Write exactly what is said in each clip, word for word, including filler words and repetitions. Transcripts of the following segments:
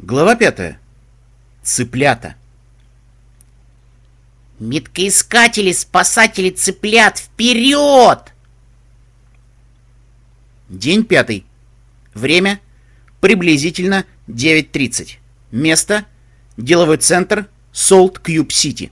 Глава пятая. Цыплята. Меткоискатели, спасатели цыплят, вперед! День пятый. Время приблизительно девять тридцать. Место деловой центр Солт Кьюб Сити.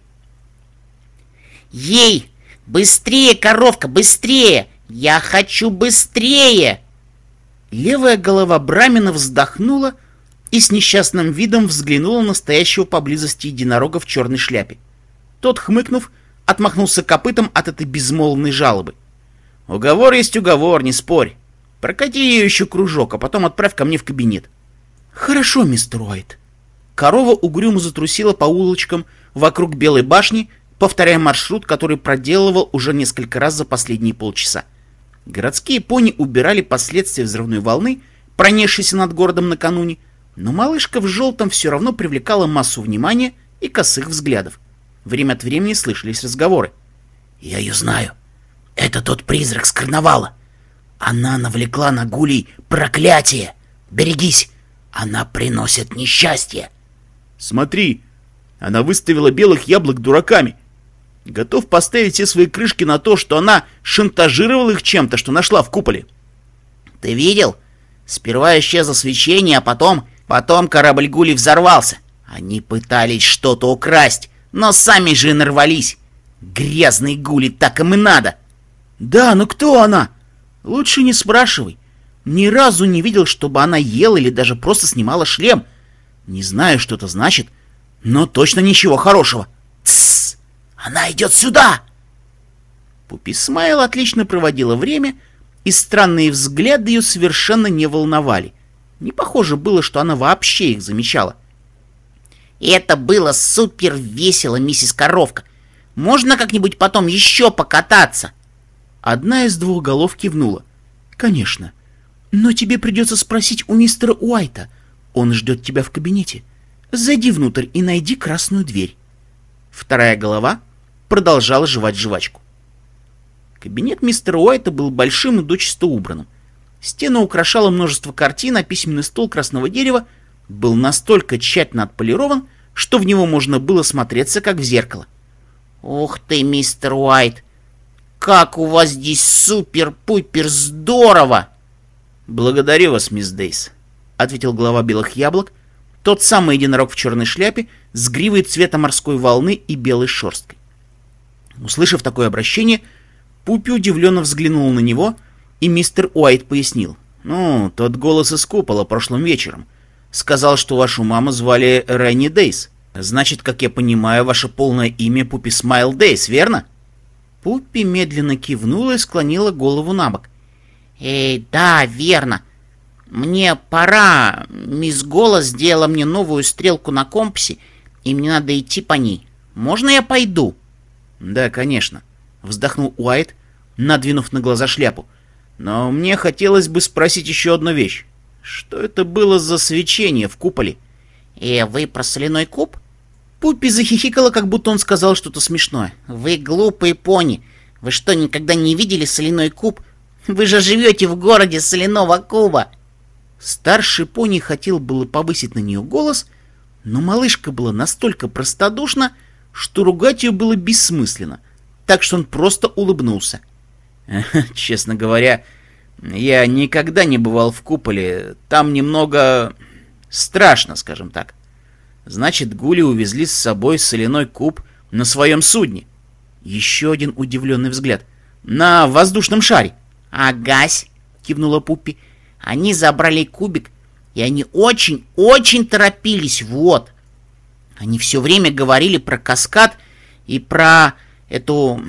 Ей! Быстрее, коровка, быстрее! Я хочу быстрее! Левая голова Брамина вздохнула и с несчастным видом взглянула на стоящего поблизости единорога в черной шляпе. Тот, хмыкнув, отмахнулся копытом от этой безмолвной жалобы. «Уговор есть уговор, не спорь. Прокати ее еще кружок, а потом отправь ко мне в кабинет». «Хорошо, мистер Уайт». Корова угрюмо затрусила по улочкам вокруг Белой башни, повторяя маршрут, который проделывал уже несколько раз за последние полчаса. Городские пони убирали последствия взрывной волны, пронесшейся над городом накануне, но малышка в желтом все равно привлекала массу внимания и косых взглядов. Время от времени слышались разговоры. «Я ее знаю. Это тот призрак с карнавала. Она навлекла на гулей проклятие. Берегись, она приносит несчастье». «Смотри, она выставила белых яблок дураками. Готов поставить все свои крышки на то, что она шантажировала их чем-то, что нашла в куполе». Ты видел? Сперва исчезло свечение, а потом... Потом корабль Гули взорвался. Они пытались что-то украсть, но сами же нарвались. Грязные Гули, так им и надо. «Да, но кто она? Лучше не спрашивай. Ни разу не видел, чтобы она ела или даже просто снимала шлем. Не знаю, что это значит, но точно ничего хорошего». «Тссс! Она идет сюда!» Пуппи Смайл отлично проводила время, и странные взгляды ее совершенно не волновали. Не похоже было, что она вообще их замечала. Это было супер весело, миссис Коровка. Можно как-нибудь потом еще покататься? Одна из двух голов кивнула. «Конечно. Но тебе придется спросить у мистера Уайта. Он ждет тебя в кабинете. Зайди внутрь и найди красную дверь». Вторая голова продолжала жевать жвачку. Кабинет мистера Уайта был большим и дочисто убранным. Стены украшало множество картин, а письменный стол красного дерева был настолько тщательно отполирован, что в него можно было смотреться, как в зеркало. Ух ты, мистер Уайт! Как у вас здесь супер-пупер здорово! «Благодарю вас, мисс Дейс», — ответил глава белых яблок, тот самый единорог в черной шляпе с гривой цвета морской волны и белой шерсткой. Услышав такое обращение, Пуппи удивленно взглянул на него, и мистер Уайт пояснил. «Ну, тот голос из купола прошлым вечером. Сказал, что вашу маму звали Ренни Дейс. Значит, как я понимаю, ваше полное имя Пуппи Смайл Дейс, верно?» Пуппи медленно кивнула и склонила голову на бок. «Эй, да, верно. Мне пора. Мисс Голос сделала мне новую стрелку на компасе, и мне надо идти по ней. Можно я пойду?» «Да, конечно», — вздохнул Уайт, надвинув на глаза шляпу. «Но мне хотелось бы спросить еще одну вещь. Что это было за свечение в куполе?» «Э, вы про соляной куб?» Пуппи захихикала, как будто он сказал что-то смешное. «Вы глупые пони. Вы что, никогда не видели соляной куб? Вы же живете в городе соляного куба!» Старший пони хотел было повысить на нее голос, но малышка была настолько простодушна, что ругать ее было бессмысленно, так что он просто улыбнулся. «Честно говоря, я никогда не бывал в куполе. Там немного страшно, скажем так. Значит, Гули увезли с собой соляной куб на своем судне». Еще один удивленный взгляд. «На воздушном шаре». «Агась», — кивнула Пуппи. «Они забрали кубик, и они очень-очень торопились, вот. Они все время говорили про каскад и про эту...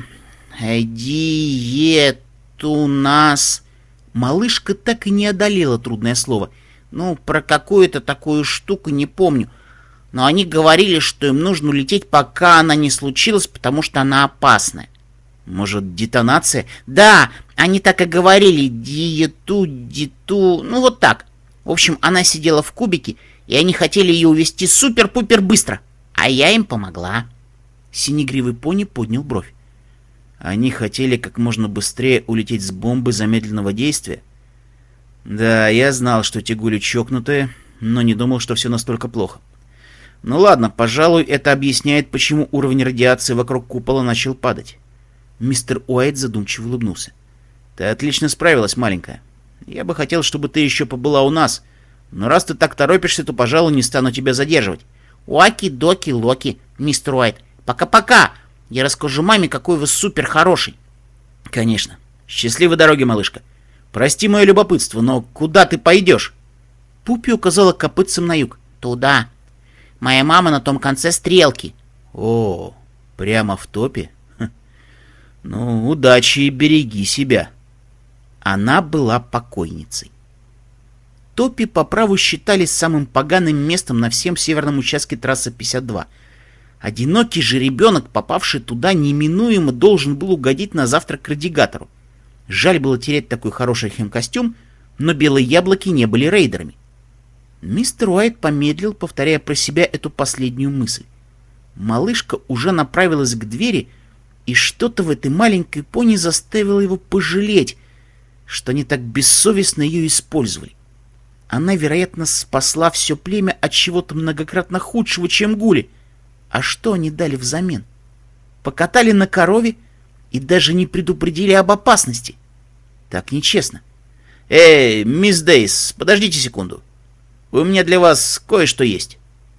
диету нас...» Малышка так и не одолела трудное слово. Ну, про какую-то такую штуку не помню. Но они говорили, что им нужно улететь, пока она не случилась, потому что она опасная. «Может, детонация?» «Да, они так и говорили. Диету, диту... Ну, вот так. В общем, она сидела в кубике, и они хотели ее увезти супер-пупер быстро. А я им помогла». Синегривый пони поднял бровь. «Они хотели как можно быстрее улететь с бомбы замедленного действия?» «Да, я знал, что те Гули чокнутые. но не думал, что все настолько плохо. Ну ладно, пожалуй, это объясняет, почему уровень радиации вокруг купола начал падать. Мистер Уайт задумчиво улыбнулся. Ты отлично справилась, маленькая. Я бы хотел, чтобы ты еще побыла у нас, но раз ты так торопишься, то, пожалуй, не стану тебя задерживать. Уаки-доки-локи, мистер Уайт. Пока-пока. Я расскажу маме, какой вы супер хороший. Конечно. Счастливой дороги, малышка. Прости мое любопытство, но куда ты пойдешь? Пуппи указала копытцем на юг. Туда. Моя мама на том конце стрелки. О, прямо в топе? Ха. Ну, удачи и береги себя. Она была покойницей. Топи по праву считались самым поганым местом на всем северном участке трассы пятьдесят два. Одинокий же ребенок, попавший туда, неминуемо должен был угодить на завтрак к радиатору. Жаль было терять такой хороший химкостюм, но белые яблоки не были рейдерами. Мистер Уайт помедлил, повторяя про себя эту последнюю мысль. Малышка уже направилась к двери, и что-то в этой маленькой пони заставило его пожалеть, что они так бессовестно ее использовали. Она, вероятно, спасла все племя от чего-то многократно худшего, чем гули. А что они дали взамен? Покатали на корове и даже не предупредили об опасности. Так нечестно. Эй, мисс Дейс, подождите секунду. У меня для вас кое-что есть.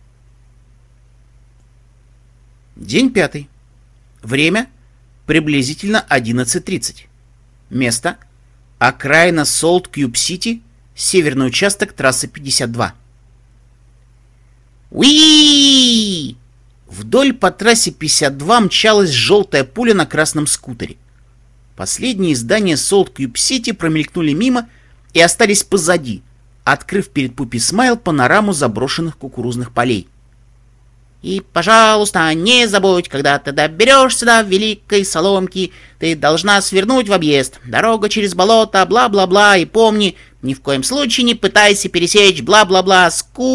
День пятый. Время приблизительно одиннадцать тридцать. Место окраина Солт-Кьюб-Сити, северный участок трассы пятьдесят два. Уи! Вдоль по трассе пятьдесят два мчалась желтая пуля на красном скутере. Последние здания Солт-Кьюб-Сити промелькнули мимо и остались позади, открыв перед Пуппи Смайл панораму заброшенных кукурузных полей. И, пожалуйста, не забудь, когда ты доберешься до Великой Соломки, ты должна свернуть в объезд. Дорога через болото, бла-бла-бла, и помни, ни в коем случае не пытайся пересечь, бла-бла-бла,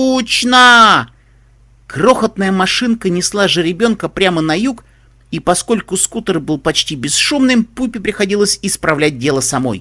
скучно! Крохотная машинка несла жеребенка прямо на юг, и поскольку скутер был почти бесшумным, Пуппи приходилось исправлять дело самой.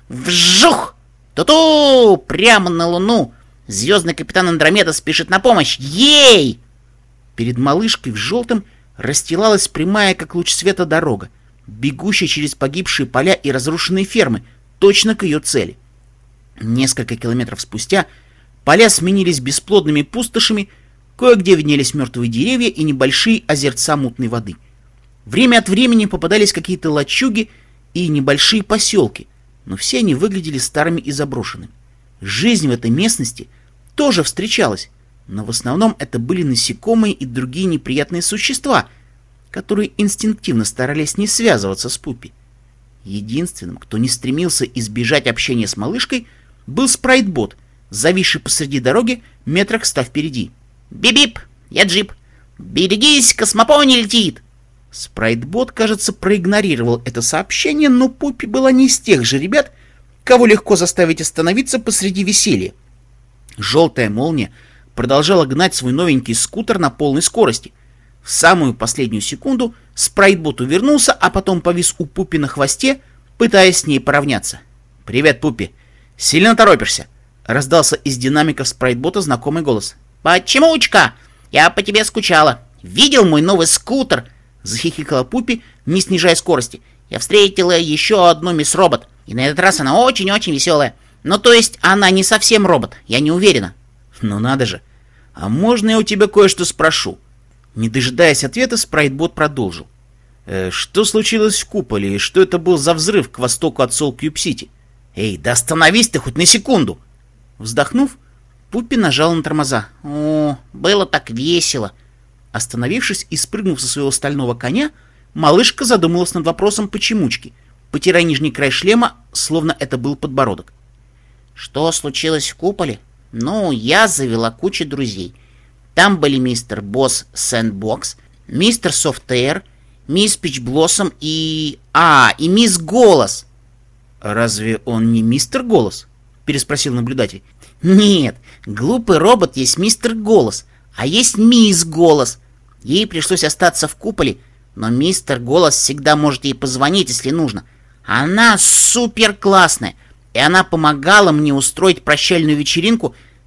Вжух! Ту-ту! Прямо на Луну! Звездный капитан Андромеда спешит на помощь! Ей! Перед малышкой в желтом расстилалась прямая, как луч света, дорога, бегущая через погибшие поля и разрушенные фермы, точно к ее цели. Несколько километров спустя поля сменились бесплодными пустошами, кое-где виднелись мертвые деревья и небольшие озерца мутной воды. Время от времени попадались какие-то лачуги и небольшие поселки, но все они выглядели старыми и заброшенными. Жизнь в этой местности тоже встречалась, но в основном это были насекомые и другие неприятные существа, которые инстинктивно старались не связываться с Пуппи. Единственным, кто не стремился избежать общения с малышкой, был спрайтбот, зависший посреди дороги, метрах ста впереди. «Бип-бип! Я джип! Берегись, космопони летит!» Спрайтбот, кажется, проигнорировал это сообщение, но Пуппи была не из тех же ребят, кого легко заставить остановиться посреди веселья. Желтая молния продолжала гнать свой новенький скутер на полной скорости. В самую последнюю секунду спрайтбот увернулся, а потом повис у Пуппи на хвосте, пытаясь с ней поравняться. «Привет, Пуппи! Сильно торопишься?» — раздался из динамиков спрайтбота знакомый голос. «Почемучка? Я по тебе скучала. Видел мой новый скутер?» — захихикала Пуппи, не снижая скорости. «Я встретила еще одну мисс Робот, и на этот раз она очень-очень веселая. Ну, то есть она не совсем робот, я не уверена». «Ну надо же! А можно я у тебя кое-что спрошу?» Не дожидаясь ответа, спрайтбот продолжил. «Э, «Что случилось в куполе, и что это был за взрыв к востоку от Солт-Кьюб-Сити? Эй, да остановись ты хоть на секунду!» Вздохнув, Пуппи нажала на тормоза. «О, было так весело!» Остановившись и спрыгнув со своего стального коня, малышка задумалась над вопросом почемучки, потирая нижний край шлема, словно это был подбородок. «Что случилось в куполе? Ну, я завела кучу друзей. Там были мистер Босс Сэндбокс, мистер Софтэйр, мисс Пичблоссом и... А, и мисс Голос!» «Разве он не мистер Голос?» — переспросил наблюдатель. «Нет, глупый робот есть мистер Голос, а есть мисс Голос. Ей пришлось остаться в куполе, но мистер Голос всегда может ей позвонить, если нужно. Она супер классная, и она помогала мне устроить прощальную вечеринку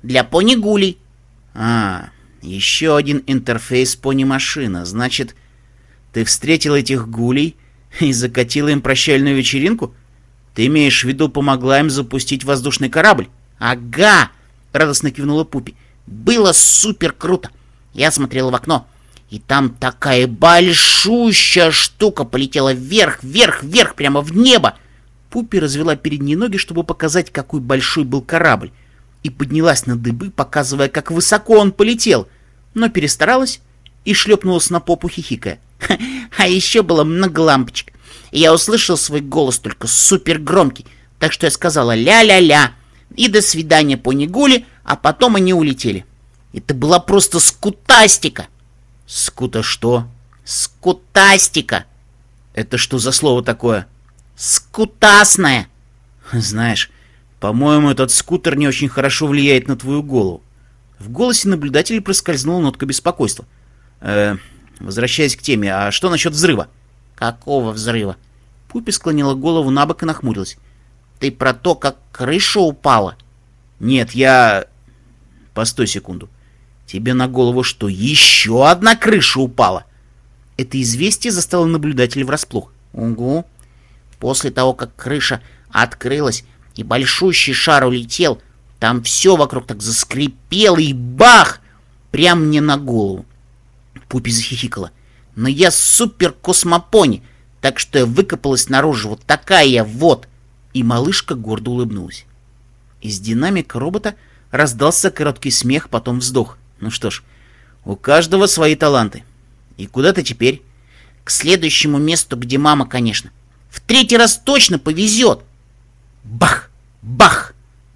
для пони-гулей. А, еще один интерфейс пони-машина. Значит, ты встретил этих гулей и закатила им прощальную вечеринку? Ты имеешь в виду, помогла им запустить воздушный корабль? Ага, радостно кивнула Пуппи. Было супер круто. Я смотрела в окно, и там такая большущая штука полетела вверх, вверх, вверх, прямо в небо. Пуппи развела передние ноги, чтобы показать, какой большой был корабль, и поднялась на дыбы, показывая, как высоко он полетел, но перестаралась и шлепнулась на попу, хихикая. А еще было много лампочек. И я услышал свой голос, только супер громкий, так что я сказала ля-ля-ля и до свидания, пони-гули, а потом они улетели. Это была просто скутастика. Скута что? Скутастика. Это что за слово такое? Скутасная. Знаешь, по-моему, этот скутер не очень хорошо влияет на твою голову. В голосе наблюдателя проскользнула нотка беспокойства. Э, возвращаясь к теме, а что насчет взрыва? Какого взрыва? Пуппи склонила голову на бок и нахмурилась. Ты про то, как крыша упала? Нет, я... Постой секунду. Тебе на голову что, еще одна крыша упала? Это известие застало наблюдателя врасплох. Угу. После того, как крыша открылась и большущий шар улетел, там все вокруг так заскрипело и бах! Прям мне на голову. Пуппи захихикала. Но я супер-космопони, так что я выкопалась наружу. Вот такая я, вот. И малышка гордо улыбнулась. Из динамика робота раздался короткий смех, потом вздох. Ну что ж, у каждого свои таланты. И куда ты теперь? К следующему месту, где мама, конечно. В третий раз точно повезет. Бах! Бах!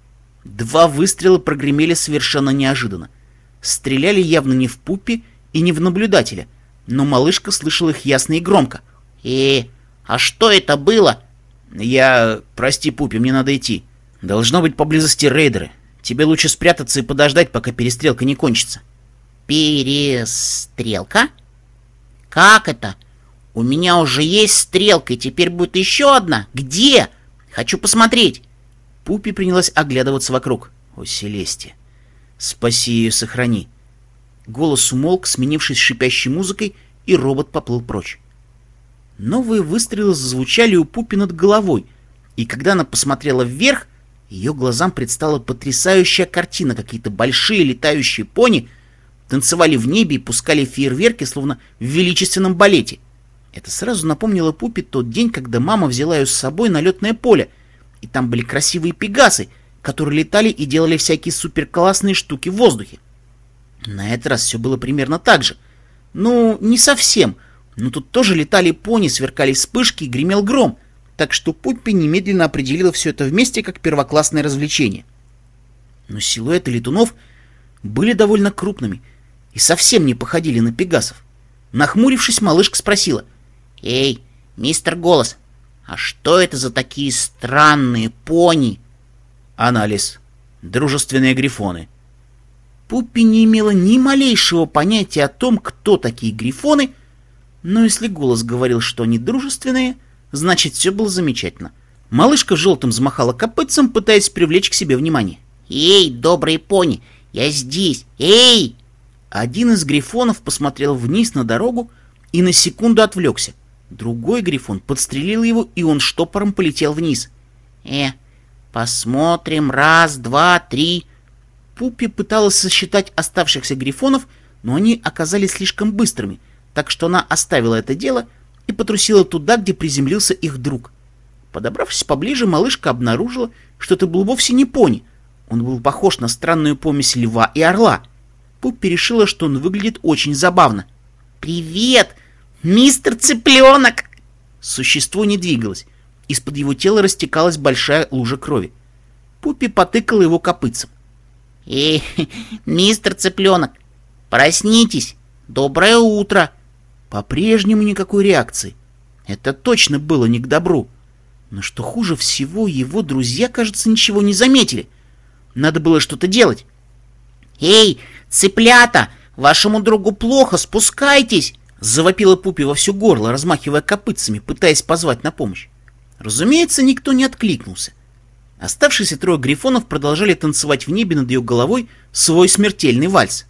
Два выстрела прогремели совершенно неожиданно. Стреляли явно не в Пуппи и не в наблюдателя, но малышка слышала их ясно и громко. «Э, а что это было?» «Я... Прости, Пуппи, мне надо идти. Должно быть поблизости рейдеры. Тебе лучше спрятаться и подождать, пока перестрелка не кончится». «Перестрелка? Как это? У меня уже есть стрелка, и теперь будет еще одна. Где? Хочу посмотреть». Пуппи принялась оглядываться вокруг. «О, Селестия, спаси ее, сохрани». Голос умолк, сменившись шипящей музыкой, и робот поплыл прочь. Новые выстрелы зазвучали у Пуппи над головой, и когда она посмотрела вверх, ее глазам предстала потрясающая картина. Какие-то большие летающие пони танцевали в небе и пускали фейерверки, словно в величественном балете. Это сразу напомнило Пуппи тот день, когда мама взяла ее с собой на летное поле, и там были красивые пегасы, которые летали и делали всякие суперклассные штуки в воздухе. На этот раз все было примерно так же. Ну, не совсем, но тут тоже летали пони, сверкали вспышки и гремел гром, так что Пуппи немедленно определила все это вместе как первоклассное развлечение. Но силуэты летунов были довольно крупными и совсем не походили на пегасов. Нахмурившись, малышка спросила: «Эй, мистер Голос, а что это за такие странные пони?» «Анализ. Дружественные грифоны». Пуппи не имела ни малейшего понятия о том, кто такие грифоны, но если Голос говорил, что они дружественные, значит, все было замечательно. Малышка в желтом взмахала копытцем, пытаясь привлечь к себе внимание. «Эй, добрые пони, я здесь! Эй!» Один из грифонов посмотрел вниз на дорогу и на секунду отвлекся. Другой грифон подстрелил его, и он штопором полетел вниз. «Э, посмотрим, раз, два, три...» Пуппи пыталась сосчитать оставшихся грифонов, но они оказались слишком быстрыми, так что она оставила это дело и потрусила туда, где приземлился их друг. Подобравшись поближе, малышка обнаружила, что это был вовсе не пони. Он был похож на странную помесь льва и орла. Пуппи решила, что он выглядит очень забавно. «Привет, мистер Цыпленок!» Существо не двигалось. Из-под его тела растекалась большая лужа крови. Пуппи потыкала его копытцем. «Эй, мистер Цыпленок, проснитесь! Доброе утро!» По-прежнему никакой реакции. Это точно было не к добру. Но что хуже всего, его друзья, кажется, ничего не заметили. Надо было что-то делать. «Эй, цыплята, вашему другу плохо, спускайтесь!» Завопила Пуппи во все горло, размахивая копытцами, пытаясь позвать на помощь. Разумеется, никто не откликнулся. Оставшиеся трое грифонов продолжали танцевать в небе над ее головой свой смертельный вальс.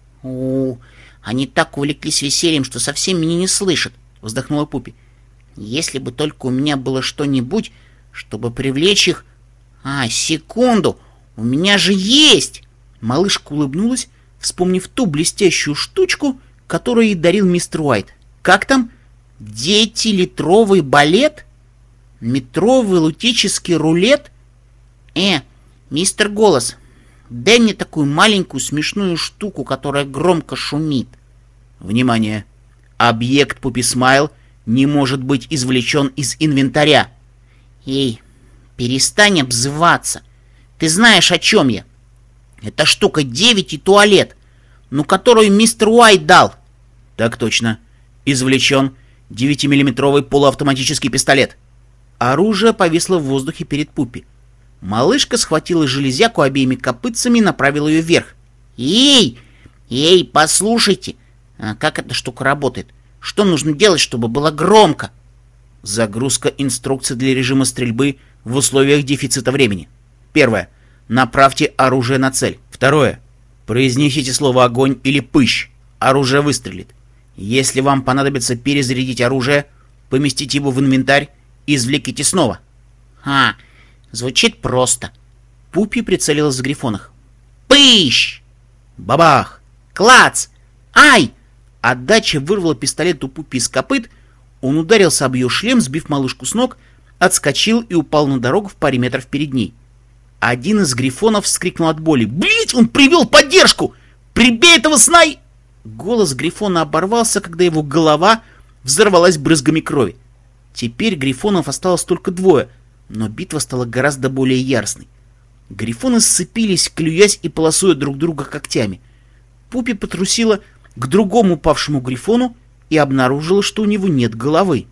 «У, они так увлеклись весельем, что совсем меня не слышат», — вздохнула Пуппи. «Если бы только у меня было что-нибудь, чтобы привлечь их... А, секунду, у меня же есть!» Малышка улыбнулась, вспомнив ту блестящую штучку, которую ей дарил мистер Уайт. «Как там? Десятилитровый балет? Метровый лутический рулет? Э, мистер Голос, дай мне такую маленькую смешную штуку, которая громко шумит». Внимание! Объект Пуппи Смайл не может быть извлечен из инвентаря. «Эй, перестань обзываться. Ты знаешь, о чем я. Эта штука девять и туалет, ну которую мистер Уайт дал». Так точно. Извлечен девятимиллиметровый полуавтоматический пистолет. Оружие повисло в воздухе перед Пуппи. Малышка схватила железяку обеими копытцами и направила ее вверх. «Эй, эй, послушайте, а как эта штука работает? Что нужно делать, чтобы было громко?» Загрузка инструкций для режима стрельбы в условиях дефицита времени. Первое. Направьте оружие на цель. Второе. Произнесите слово «огонь» или «пыщ». Оружие выстрелит. Если вам понадобится перезарядить оружие, поместите его в инвентарь и извлеките снова. «А, звучит просто». Пуппи прицелилась в грифонах. «Пыщ!» Бабах! «Клац! Ай!» Отдача вырвала пистолет у Пуппи из копыт, он ударился об ее шлем, сбив малышку с ног, отскочил и упал на дорогу в паре метров перед ней. Один из грифонов вскрикнул от боли. «Блядь, он привел поддержку! Прибей этого снай!» Голос грифона оборвался, когда его голова взорвалась брызгами крови. Теперь грифонов осталось только двое, но битва стала гораздо более яростной. Грифоны сцепились, клюясь и полосуя друг друга когтями. Пуппи потрусила к другому упавшему грифону и обнаружила, что у него нет головы.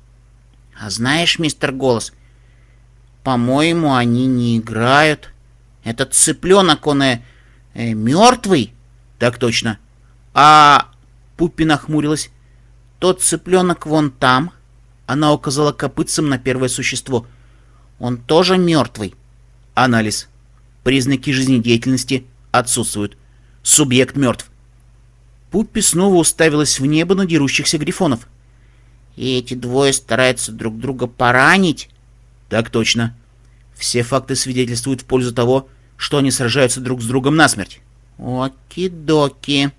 «А знаешь, мистер Голос, по-моему, они не играют. Этот цыпленок, он э, э, мертвый?» «Так точно». «А...» Пуппи нахмурилась. «Тот цыпленок вон там», — она указала копытцем на первое существо. «Он тоже мертвый». Анализ. Признаки жизнедеятельности отсутствуют. Субъект мертв. Пуппи снова уставилась в небо на дерущихся грифонов. «И эти двое стараются друг друга поранить?» Так точно. Все факты свидетельствуют в пользу того, что они сражаются друг с другом насмерть. Оки-доки.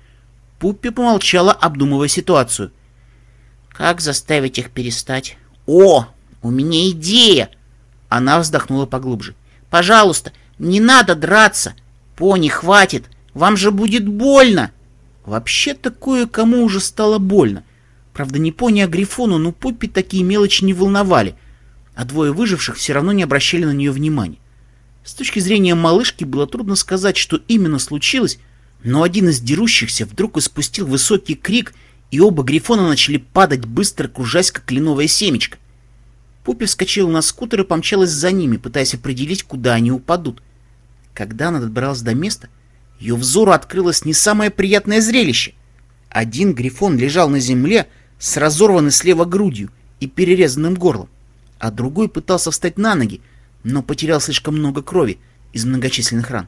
Пуппи помолчала, обдумывая ситуацию. «Как заставить их перестать?» «О, у меня идея!» Она вздохнула поглубже. «Пожалуйста, не надо драться. Пони, хватит. Вам же будет больно». Вообще-то кое-кому уже стало больно. Правда, не пони, а грифону, но Пуппи такие мелочи не волновали, а двое выживших все равно не обращали на нее внимания. С точки зрения малышки было трудно сказать, что именно случилось, но один из дерущихся вдруг испустил высокий крик, и оба грифона начали падать, быстро кружась, как кленовое семечко. Пуппи вскочила на скутер и помчалась за ними, пытаясь определить, куда они упадут. Когда она добралась до места, ее взору открылось не самое приятное зрелище. Один грифон лежал на земле с разорванной слева грудью и перерезанным горлом, а другой пытался встать на ноги, но потерял слишком много крови из многочисленных ран.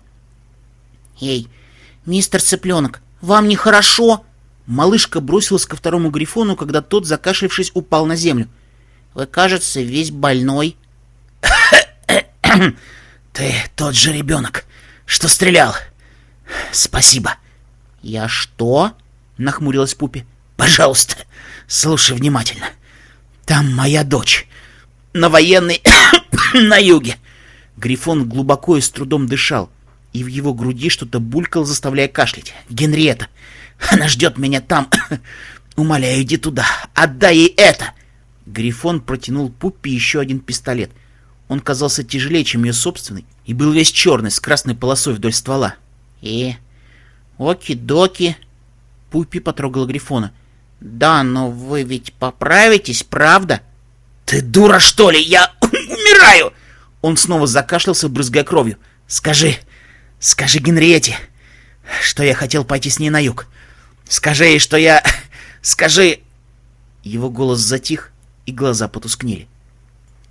«Эй, мистер Цыпленок, вам нехорошо?» Малышка бросилась ко второму грифону, когда тот, закашлявшись, упал на землю. «Вы, кажется, весь больной». «Ты тот же ребенок, что стрелял. Спасибо». «Я что?» — нахмурилась Пуппи. «Пожалуйста, слушай внимательно. Там моя дочь. На военной... на юге». Грифон глубоко и с трудом дышал, и в его груди что-то булькало, заставляя кашлять. «Генриетта, она ждет меня там. Умоляю, иди туда. Отдай ей это». Грифон протянул Пуппи еще один пистолет. Он казался тяжелее, чем ее собственный, и был весь черный, с красной полосой вдоль ствола. «И... оки-доки...» Пуппи потрогала грифона. «Да, но вы ведь поправитесь, правда?» «Ты дура, что ли? Я умираю!» Он снова закашлялся, брызгая кровью. «Скажи, скажи Генриетте, что я хотел пойти с ней на юг. Скажи ей, что я... Скажи...» Его голос затих, и глаза потускнели.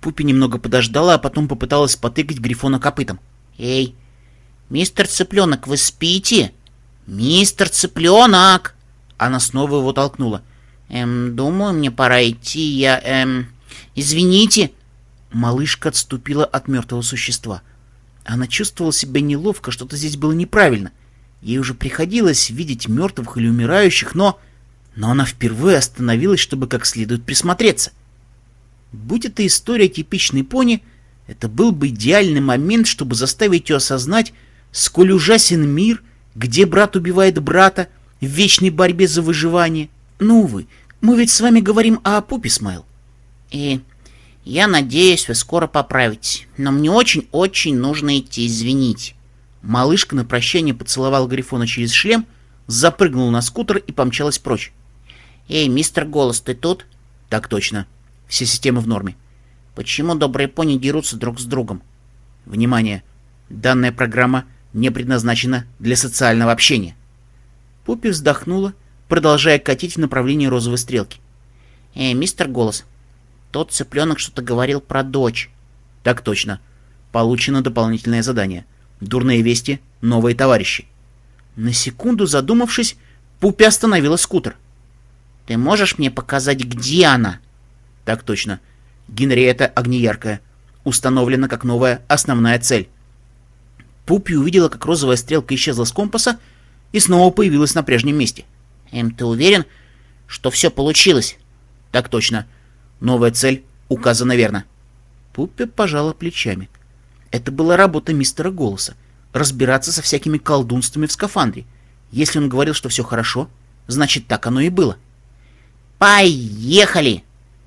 Пупи немного подождала, а потом попыталась потыкать Грифона копытом. «Эй, мистер Цыпленок, вы спите? Мистер Цыпленок!» Она снова его толкнула. «Эм, думаю, мне пора идти, я, эм... Извините!» Малышка отступила от мертвого существа. Она чувствовала себя неловко, что-то здесь было неправильно. Ей уже приходилось видеть мертвых или умирающих, но... Но она впервые остановилась, чтобы как следует присмотреться. Будь это история типичной пони, это был бы идеальный момент, чтобы заставить ее осознать, сколь ужасен мир, где брат убивает брата, в вечной борьбе за выживание. Но, увы, мы ведь с вами говорим о Пупи, Смайл. И я надеюсь, вы скоро поправитесь, но мне очень-очень нужно идти, извините. Малышка на прощание поцеловала Грифона через шлем, запрыгнула на скутер и помчалась прочь. «Эй, мистер Голос, ты тут?» «Так точно. Все системы в норме». «Почему добрые пони дерутся друг с другом?» «Внимание! Данная программа не предназначена для социального общения». Пупи вздохнула, продолжая катить в направлении розовой стрелки. «Эй, мистер Голос, тот цыпленок что-то говорил про дочь». «Так точно. Получено дополнительное задание. Дурные вести, новые товарищи». На секунду задумавшись, Пупи остановила скутер. «Ты можешь мне показать, где она?» «Так точно. Генриетта Огнеяркая. Установлена как новая основная цель». Пупи увидела, как розовая стрелка исчезла с компаса и снова появилась на прежнем месте. «Эм, ты уверен, что все получилось?» «Так точно. Новая цель указана верно». Пупи пожала плечами. Это была работа мистера Голоса — разбираться со всякими колдунствами в скафандре. Если он говорил, что все хорошо, значит, так оно и было. «Поехали!»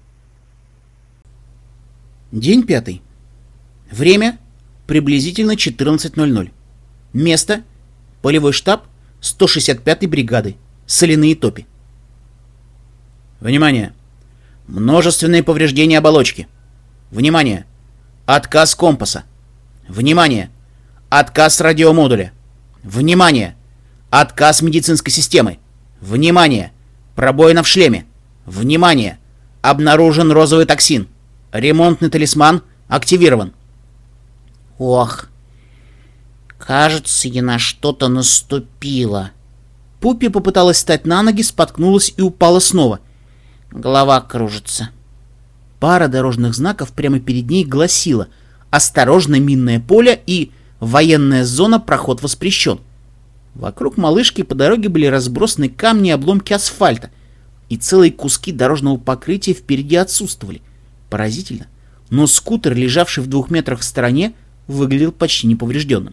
День пятый. Время приблизительно четырнадцать ноль ноль. Место — полевой штаб сто шестьдесят пятой бригады, соляные топи. Внимание! Множественные повреждения оболочки. Внимание! Отказ компаса. Внимание! Отказ радиомодуля. Внимание! Отказ медицинской системы. Внимание! Пробоина в шлеме. Внимание! Обнаружен розовый токсин. Ремонтный талисман активирован. Ох, кажется, я на что-то наступила. Пупи попыталась встать на ноги, споткнулась и упала снова. Голова кружится. Пара дорожных знаков прямо перед ней гласила: «Осторожно, минное поле» и «Военная зона, проход воспрещен». Вокруг малышки по дороге были разбросаны камни и обломки асфальта, и целые куски дорожного покрытия впереди отсутствовали. Поразительно, но скутер, лежавший в двух метрах в стороне, выглядел почти неповрежденным.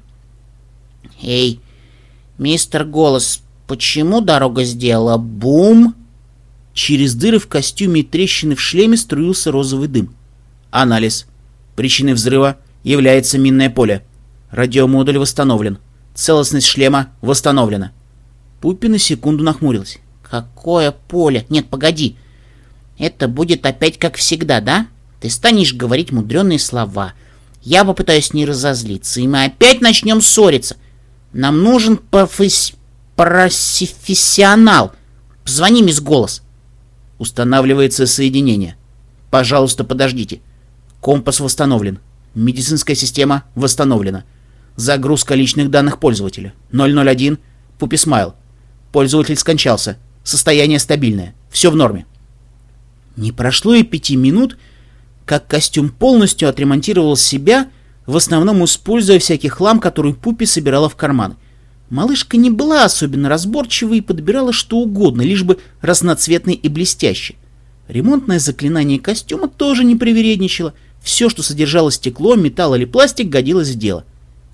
«Эй, мистер Голос, почему дорога сделала бум?» Через дыры в костюме и трещины в шлеме струился розовый дым. Анализ. Причиной взрыва является минное поле. Радиомодуль восстановлен. Целостность шлема восстановлена. Пупи на секунду нахмурилась. «Какое поле? Нет, погоди. Это будет опять как всегда, да? Ты станешь говорить мудреные слова. Я попытаюсь не разозлиться, и мы опять начнем ссориться. Нам нужен професс... профессионал. Позвони, мисс Голос». Устанавливается соединение. Пожалуйста, подождите. Компас восстановлен. Медицинская система восстановлена. Загрузка личных данных пользователя. ноль ноль один. Пупи Смайл. Пользователь скончался. Состояние стабильное. Все в норме. Не прошло и пяти минут, как костюм полностью отремонтировал себя, в основном используя всякий хлам, который Пупи собирала в карманы. Малышка не была особенно разборчивой и подбирала что угодно, лишь бы разноцветной и блестящей. Ремонтное заклинание костюма тоже не привередничало. Все, что содержало стекло, металл или пластик, годилось в дело.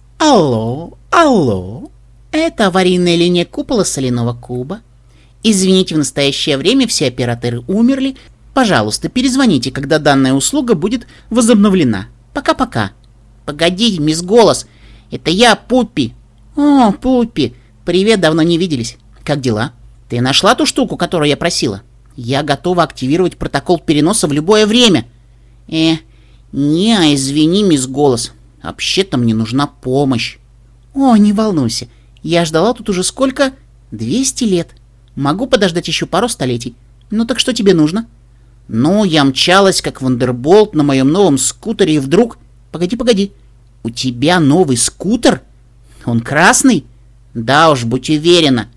«Алло, алло, это аварийная линия купола соляного куба. Извините, в настоящее время все операторы умерли. Пожалуйста, перезвоните, когда данная услуга будет возобновлена. Пока-пока». «Погодите, мисс Голос, это я, Пуппи». «О, Пуппи, привет, давно не виделись. Как дела? Ты нашла ту штуку, которую я просила? Я готова активировать протокол переноса в любое время». «Э, не, извини, мисс Голос, вообще-то мне нужна помощь». «О, не волнуйся, я ждала тут уже сколько? двести лет. Могу подождать еще пару столетий. Ну так что тебе нужно?» Ну, я мчалась, как вандерболт, на моем новом скутере, и вдруг... Погоди, погоди. У тебя новый скутер? Он красный? Да уж, будь уверена.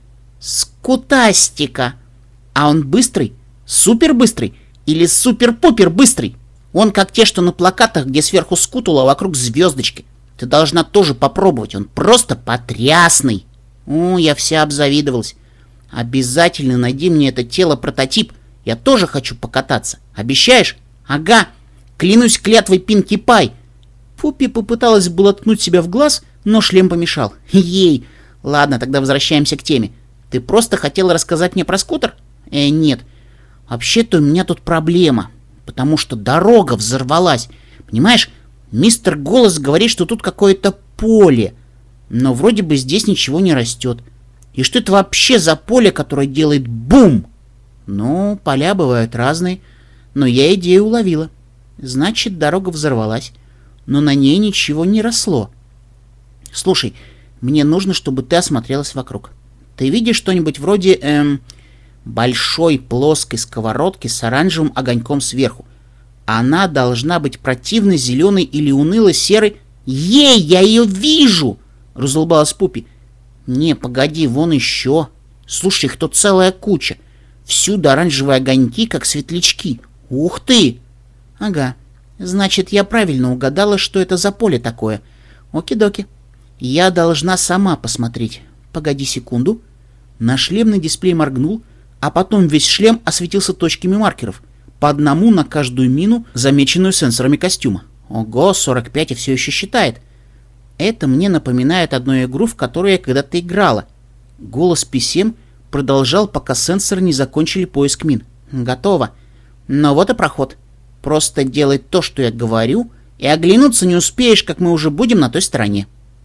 Скутастика. А он быстрый? Супер быстрый? Или супер-пупер быстрый? Он как те, что на плакатах, где сверху скутула, а вокруг звездочки. Ты должна тоже попробовать, он просто потрясный. О, я вся обзавидовалась. Обязательно найди мне это тело-прототип. Я тоже хочу покататься. Обещаешь? Ага. Клянусь клятвой Пинки Пай. Пуппи попыталась было ткнуть себя в глаз, но шлем помешал. Ей. Ладно, тогда возвращаемся к теме. Ты просто хотела рассказать мне про скутер? Э, нет. Вообще-то у меня тут проблема. Потому что дорога взорвалась. Понимаешь, мистер Голос говорит, что тут какое-то поле. Но вроде бы здесь ничего не растет. И что это вообще за поле, которое делает бум? Ну, поля бывают разные, но я идею уловила. Значит, дорога взорвалась, но на ней ничего не росло. Слушай, мне нужно, чтобы ты осмотрелась вокруг. Ты видишь что-нибудь вроде эм, большой плоской сковородки с оранжевым огоньком сверху? Она должна быть противно зеленой или уныло серой. Ей, я ее вижу! Разулыбалась Пуппи. Не, погоди, вон еще. Слушай, их тут целая куча. Всюду оранжевые огоньки, как светлячки. Ух ты! Ага, значит, я правильно угадала, что это за поле такое. Оки-доки. Я должна сама посмотреть. Погоди секунду. На шлемный дисплей моргнул, а потом весь шлем осветился точками маркеров. По одному на каждую мину, замеченную сенсорами костюма. Ого, сорок пять и все еще считает. Это мне напоминает одну игру, в которую я когда-то играла. Голос пи си эм продолжал, пока сенсоры не закончили поиск мин. Готово. Но вот и проход. Просто делай то, что я говорю, и оглянуться не успеешь, как мы уже будем на той стороне.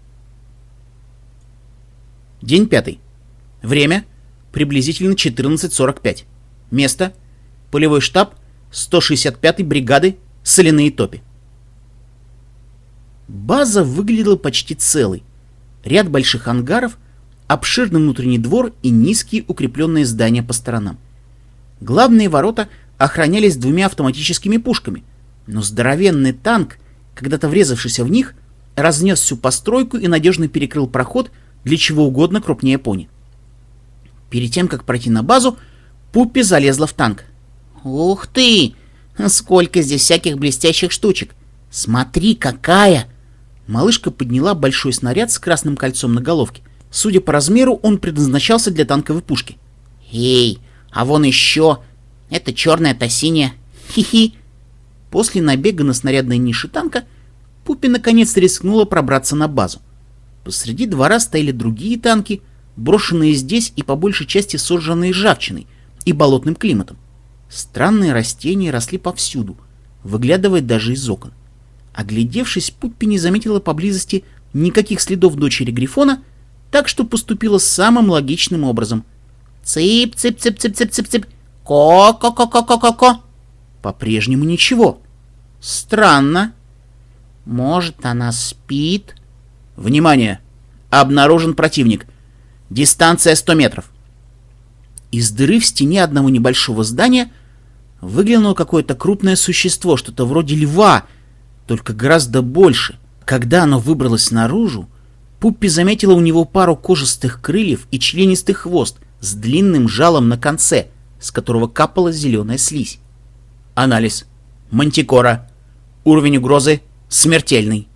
День пятый. Время приблизительно четырнадцать сорок пять. Место полевой штаб сто шестьдесят пятой бригады Соляные топи. База выглядела почти целой. Ряд больших ангаров, обширный внутренний двор и низкие укрепленные здания по сторонам. Главные ворота охранялись двумя автоматическими пушками, но здоровенный танк, когда-то врезавшийся в них, разнес всю постройку и надежно перекрыл проход для чего угодно крупнее пони. Перед тем, как пройти на базу, Пуппи залезла в танк. «Ух ты! Сколько здесь всяких блестящих штучек! Смотри, какая!» Малышка подняла большой снаряд с красным кольцом на головке. Судя по размеру, он предназначался для танковой пушки. «Эй, а вон еще! Это черная, та синяя! Хи-хи!» После набега на снарядные ниши танка Пуппи наконец рискнула пробраться на базу. Посреди двора стояли другие танки, брошенные здесь и по большей части сожженные ржавчиной и болотным климатом. Странные растения росли повсюду, выглядывая даже из окон. Оглядевшись, Пуппи не заметила поблизости никаких следов дочери Грифона, так что поступила самым логичным образом. Цып-цып-цып-цып-цып-цып-цып. Ко-ко-ко-ко-ко-ко-ко. По-прежнему ничего. Странно. Может, она спит? Внимание! Обнаружен противник. Дистанция сто метров. Из дыры в стене одного небольшого здания выглянуло какое-то крупное существо, что-то вроде льва, только гораздо больше. Когда оно выбралось наружу, Пуппи заметила у него пару кожистых крыльев и членистый хвост с длинным жалом на конце, с которого капала зеленая слизь. Анализ. Мантикора. Уровень угрозы смертельный.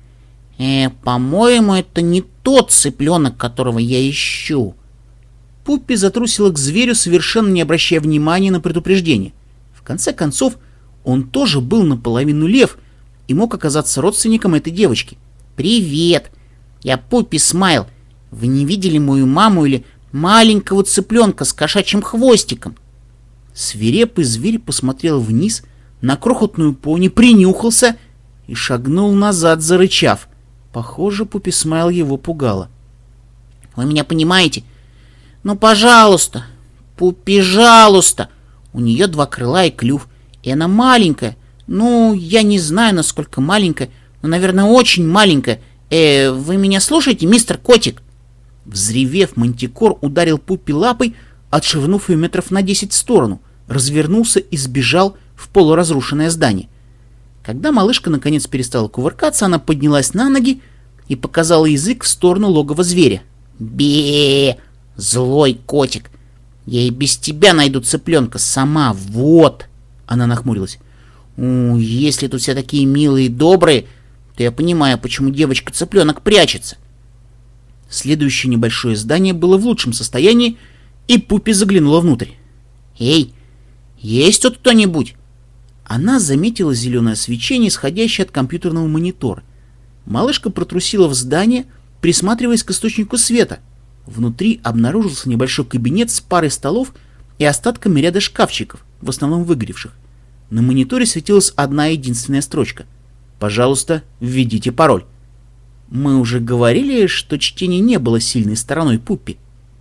Э, по-моему, это не тот цыпленок, которого я ищу. Пуппи затрусила к зверю, совершенно не обращая внимания на предупреждение. В конце концов, он тоже был наполовину лев и мог оказаться родственником этой девочки. «Привет! Я Пуппи Смайл. Вы не видели мою маму или маленького цыпленка с кошачьим хвостиком?» Свирепый зверь посмотрел вниз на крохотную пони, принюхался и шагнул назад, зарычав. Похоже, Пуппи Смайл его пугала. «Вы меня понимаете? Ну, пожалуйста, Пуппи, пожалуйста. У нее два крыла и клюв, и она маленькая. Ну, я не знаю, насколько маленькая, но, наверное, очень маленькая. Э, вы меня слушаете, мистер Котик?» Взревев, Мантикор ударил Пуппи лапой, отшвырнув ее метров на десять в сторону, развернулся и сбежал в полуразрушенное здание. Когда малышка наконец перестала кувыркаться, она поднялась на ноги и показала язык в сторону логова зверя. «Бе! Злой котик! Я и без тебя найду цыпленка сама, вот!» Она нахмурилась. «У, если тут все такие милые и добрые, то я понимаю, почему девочка-цыпленок прячется». Следующее небольшое здание было в лучшем состоянии, и Пуппи заглянула внутрь. «Эй, есть тут кто-нибудь?» Она заметила зеленое свечение, исходящее от компьютерного монитора. Малышка протрусила в здание, присматриваясь к источнику света. Внутри обнаружился небольшой кабинет с парой столов и остатками ряда шкафчиков, в основном выгоревших. На мониторе светилась одна единственная строчка. «Пожалуйста, введите пароль». Мы уже говорили, что чтение не было сильной стороной Пуппи.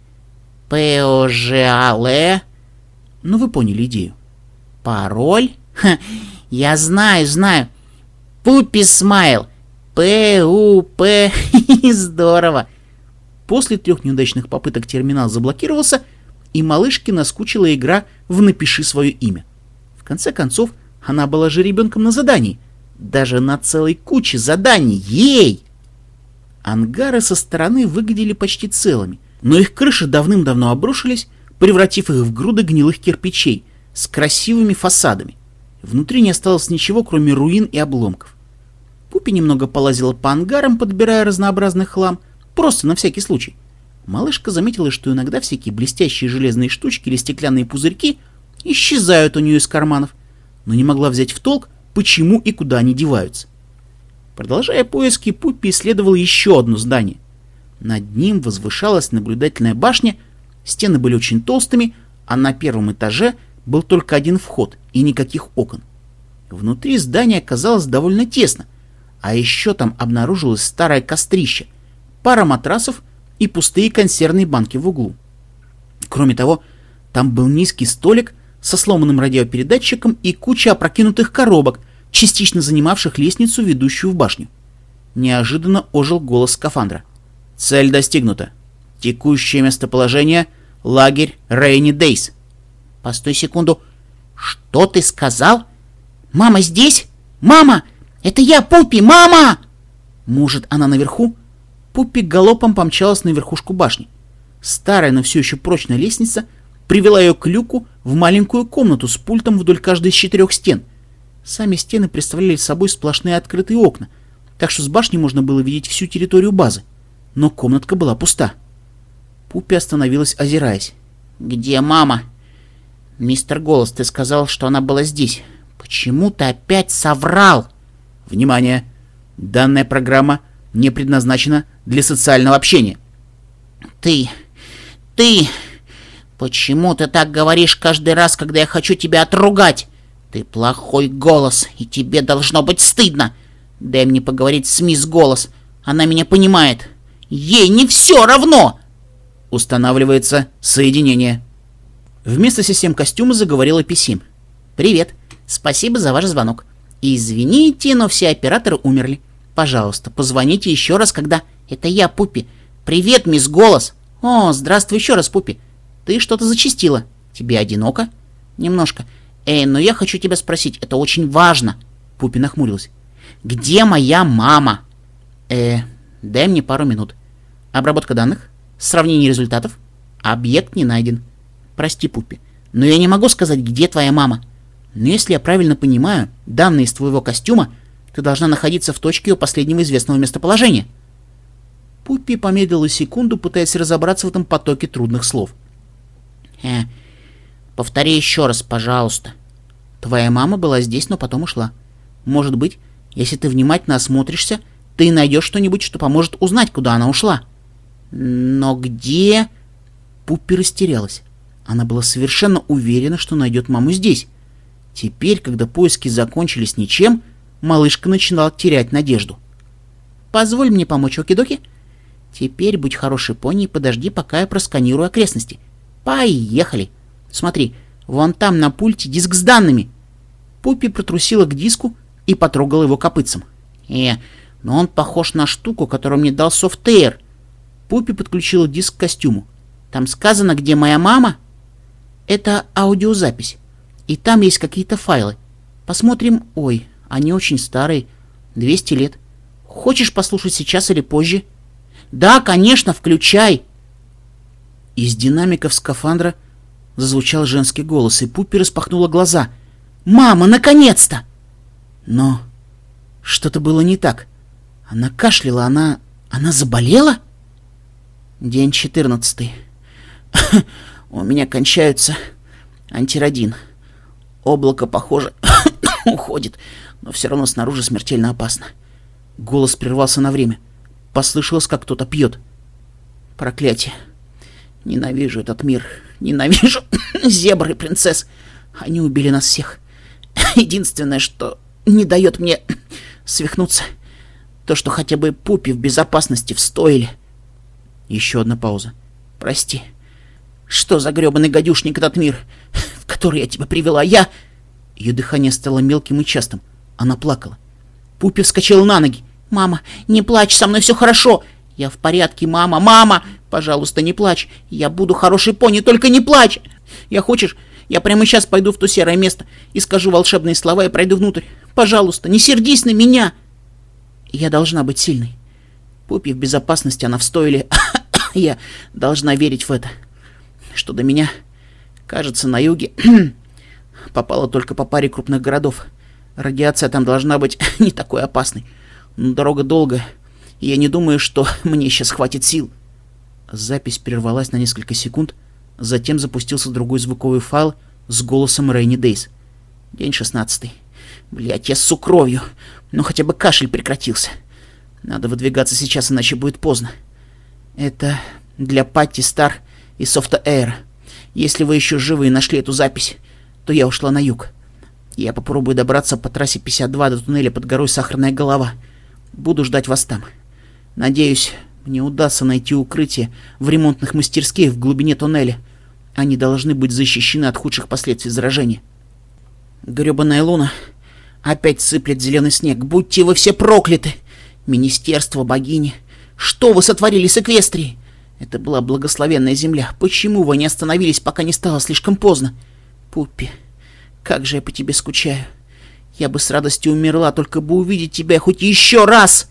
«П-О-Ж-А-Л-Э». Ну, вы поняли идею. «Пароль? Ха, я знаю, знаю. Пуппи Смайл. П-У-П. Здорово». После трех неудачных попыток терминал заблокировался, и малышке наскучила игра в «Напиши свое имя». В конце концов, она была же ребенком на задании. Даже на целой куче заданий. Ей! Ангары со стороны выглядели почти целыми, но их крыши давным-давно обрушились, превратив их в груды гнилых кирпичей с красивыми фасадами. Внутри не осталось ничего, кроме руин и обломков. Пуппи немного полазила по ангарам, подбирая разнообразный хлам, просто на всякий случай. Малышка заметила, что иногда всякие блестящие железные штучки или стеклянные пузырьки исчезают у нее из карманов, но не могла взять в толк, почему и куда они деваются. Продолжая поиски, Пуппи исследовал еще одно здание. Над ним возвышалась наблюдательная башня, стены были очень толстыми, а на первом этаже был только один вход и никаких окон. Внутри здания оказалось довольно тесно, а еще там обнаружилось старое кострище, пара матрасов и пустые консервные банки в углу. Кроме того, там был низкий столик со сломанным радиопередатчиком и куча опрокинутых коробок, частично занимавших лестницу, ведущую в башню. Неожиданно ожил голос скафандра. «Цель достигнута. Текущее местоположение — лагерь Рейни Дейс». «Постой секунду. Что ты сказал? Мама здесь? Мама! Это я, Пуппи! Мама!» Может, она наверху? Пуппи галопом помчалась на верхушку башни. Старая, но все еще прочная лестница привела ее к люку в маленькую комнату с пультом вдоль каждой из четырех стен. Сами стены представляли собой сплошные открытые окна, так что с башни можно было видеть всю территорию базы. Но комнатка была пуста. Пуппи остановилась, озираясь. «Где мама?» «Мистер Голос, ты сказал, что она была здесь. Почему ты опять соврал?» «Внимание! Данная программа не предназначена для социального общения». «Ты... ты... Почему ты так говоришь каждый раз, когда я хочу тебя отругать? Ты плохой Голос, и тебе должно быть стыдно. Дай мне поговорить с мисс Голос. Она меня понимает. Ей не все равно!» Устанавливается соединение. Вместо систем костюма заговорила Писим. «Привет. Спасибо за ваш звонок. Извините, но все операторы умерли. Пожалуйста, позвоните еще раз, когда... Это я, Пуппи. Привет, мисс Голос. О, здравствуй еще раз, Пуппи. Ты что-то зачастила. Тебе одиноко? Немножко. Эй, но я хочу тебя спросить, это очень важно». Пуппи нахмурилась. «Где моя мама?» Э, дай мне пару минут. Обработка данных? Сравнение результатов? Объект не найден. Прости, Пуппи, но я не могу сказать, где твоя мама. Но если я правильно понимаю, данные из твоего костюма, ты должна находиться в точке ее последнего известного местоположения». Пуппи помедлила секунду, пытаясь разобраться в этом потоке трудных слов. «Э, повтори еще раз, пожалуйста. Твоя мама была здесь, но потом ушла. Может быть, если ты внимательно осмотришься, ты найдешь что-нибудь, что поможет узнать, куда она ушла. Но где...» Пуппи растерялась. Она была совершенно уверена, что найдет маму здесь. Теперь, когда поиски закончились ничем, малышка начинала терять надежду. «Позволь мне помочь, оки-доки? Теперь будь хорошей пони и подожди, пока я просканирую окрестности. Поехали! Смотри, вон там на пульте диск с данными». Пуппи протрусила к диску и потрогала его копытцем. «Э, но он похож на штуку, которую мне дал софтвер». Пуппи подключила диск к костюму. «Там сказано, где моя мама?» «Это аудиозапись. и там есть какие-то файлы. Посмотрим... Ой, они очень старые, двести лет. Хочешь послушать сейчас или позже? Да, конечно, включай. Из динамиков скафандра зазвучал женский голос, и Пуппи распахнула глаза. «Мама, наконец-то!» Но что-то было не так. Она кашляла, она... она заболела? День четырнадцатый. У меня кончаются антирадин. Облако, похоже, уходит, но все равно снаружи смертельно опасно. Голос прервался на время. Послышалось, как кто-то пьет. Проклятие. Ненавижу этот мир. Ненавижу зебр и принцесс. Они убили нас всех. Единственное, что не дает мне свихнуться, то, что хотя бы Пуппи в безопасности в стойле. Еще одна пауза. Прости. Что за гребаный гадюшник этот мир, в который я тебя привела? Я... Ее дыхание стало мелким и частым. Она плакала. Пуппи вскочила на ноги. «Мама, не плачь, со мной все хорошо. Я в порядке, мама, мама! Пожалуйста, не плачь. Я буду хорошей пони, только не плачь! Я хочешь, я прямо сейчас пойду в то серое место и скажу волшебные слова и пройду внутрь. Пожалуйста, не сердись на меня!» Я должна быть сильной. Пуппи в безопасности, она в стойле. Я должна верить в это. Что до меня, кажется, на юге попало только по паре крупных городов. Радиация там должна быть не такой опасной. Но дорога долгая, и я не думаю, что мне сейчас хватит сил. Запись прервалась на несколько секунд, затем запустился другой звуковой файл с голосом Рейни Дейс. День шестнадцатый. Блять, я ссу кровью, но хотя бы кашель прекратился. Надо выдвигаться сейчас, иначе будет поздно. Это для Патти, Стар и Софта Эйра. Если вы еще живы и нашли эту запись, то я ушла на юг. Я попробую добраться по трассе пятьдесят два до туннеля под горой Сахарная голова. Буду ждать вас там. Надеюсь, мне удастся найти укрытие в ремонтных мастерских в глубине туннеля. Они должны быть защищены от худших последствий заражения. Гребаная луна опять сыплет зеленый снег. Будьте вы все прокляты! Министерство, богини! Что вы сотворили с Эквестрией? Это была благословенная земля. Почему вы не остановились, пока не стало слишком поздно? Пуппи, как же я по тебе скучаю. Я бы с радостью умерла, только бы увидеть тебя хоть еще раз!»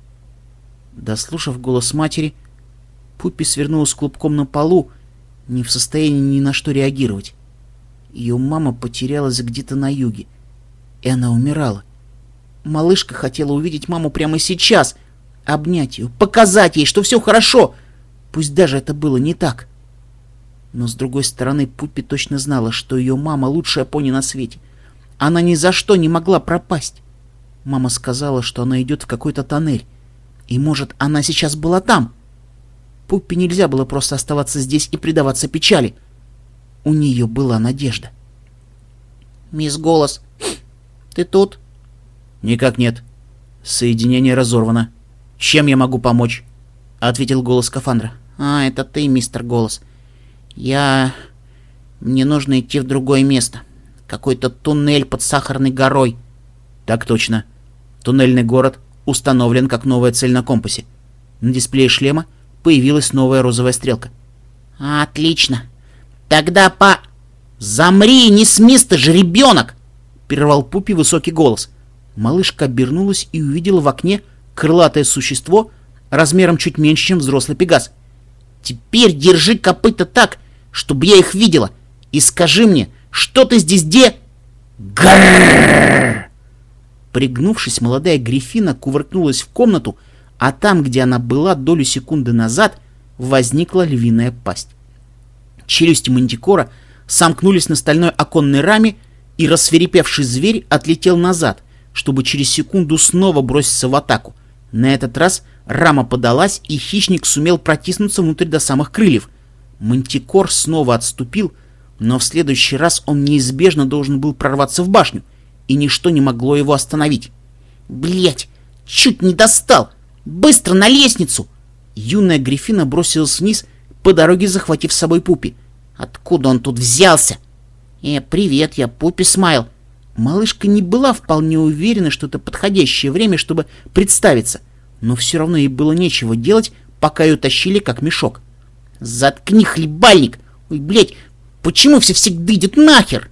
Дослушав голос матери, Пуппи свернулась клубком на полу, не в состоянии ни на что реагировать. Ее мама потерялась где-то на юге, и она умирала. Малышка хотела увидеть маму прямо сейчас, обнять ее, показать ей, что все хорошо, пусть даже это было не так. Но с другой стороны, Пуппи точно знала, что ее мама лучшая пони на свете. Она ни за что не могла пропасть. Мама сказала, что она идет в какой-то тоннель. И, может, она сейчас была там. Пуппи нельзя было просто оставаться здесь и предаваться печали. У нее была надежда. «Мисс Голос, ты тут?» «Никак нет. Соединение разорвано. Чем я могу помочь?» — ответил голос скафандра. «А, это ты, мистер Голос. Я... Мне нужно идти в другое место. Какой-то туннель под Сахарной горой». «Так точно. Туннельный город установлен как новая цель на компасе. На дисплее шлема появилась новая розовая стрелка». «Отлично. Тогда по...» «Замри, не смись ты, жеребенок!» — прервал Пуппи высокий голос. Малышка обернулась и увидела в окне крылатое существо размером чуть меньше, чем взрослый пегас. «Теперь держи копыта так, чтобы я их видела, и скажи мне, что ты здесь де...» «Грррррр!» Пригнувшись, молодая Гриффина кувыркнулась в комнату, а там, где она была долю секунды назад, возникла львиная пасть. Челюсти мантикора сомкнулись на стальной оконной раме, и рассвирепевший зверь отлетел назад, чтобы через секунду снова броситься в атаку. На этот раз рама подалась, и хищник сумел протиснуться внутрь до самых крыльев. Мантикор снова отступил, но в следующий раз он неизбежно должен был прорваться в башню, и ничто не могло его остановить. «Блядь, чуть не достал! Быстро на лестницу!» Юная Гриффина бросилась вниз, по дороге захватив с собой Пуппи. «Откуда он тут взялся?» «Э, привет, я Пуппи Смайл». Малышка не была вполне уверена, что это подходящее время, чтобы представиться, но все равно ей было нечего делать, пока ее тащили как мешок. «Заткни, хлебальник! Ой, блядь, почему все всегда идет нахер?»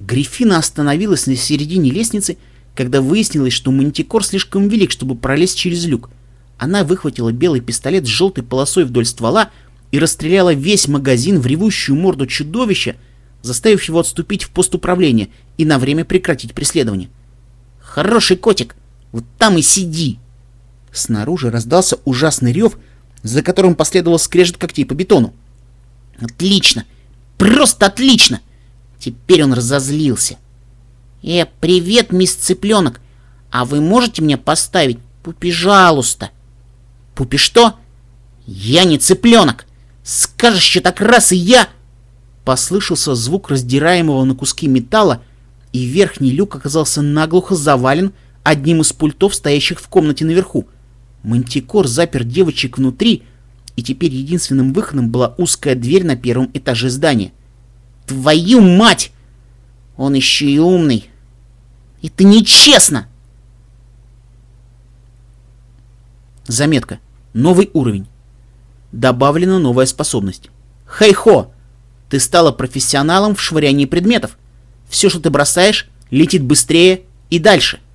Гриффина остановилась на середине лестницы, когда выяснилось, что мантикор слишком велик, чтобы пролезть через люк. Она выхватила белый пистолет с желтой полосой вдоль ствола и расстреляла весь магазин в ревущую морду чудовища, заставив его отступить в пост управления и на время прекратить преследование. «Хороший котик, вот там и сиди!» Снаружи раздался ужасный рев, за которым последовал скрежет когтей по бетону. «Отлично! Просто отлично!» Теперь он разозлился. «Э, привет, мисс Цыпленок! А вы можете мне поставить Пупи, пожалуйста?» «Пупи что? Я не цыпленок! Скажешь еще так раз, и я...» Послышался звук раздираемого на куски металла, и верхний люк оказался наглухо завален одним из пультов, стоящих в комнате наверху. Мантикор запер девочек внутри, и теперь единственным выходом была узкая дверь на первом этаже здания. «Твою мать! Он еще и умный! Это нечестно!» Заметка. Новый уровень. Добавлена новая способность. Хей-хо! Ты стала профессионалом в швырянии предметов. Все, что ты бросаешь, летит быстрее и дальше.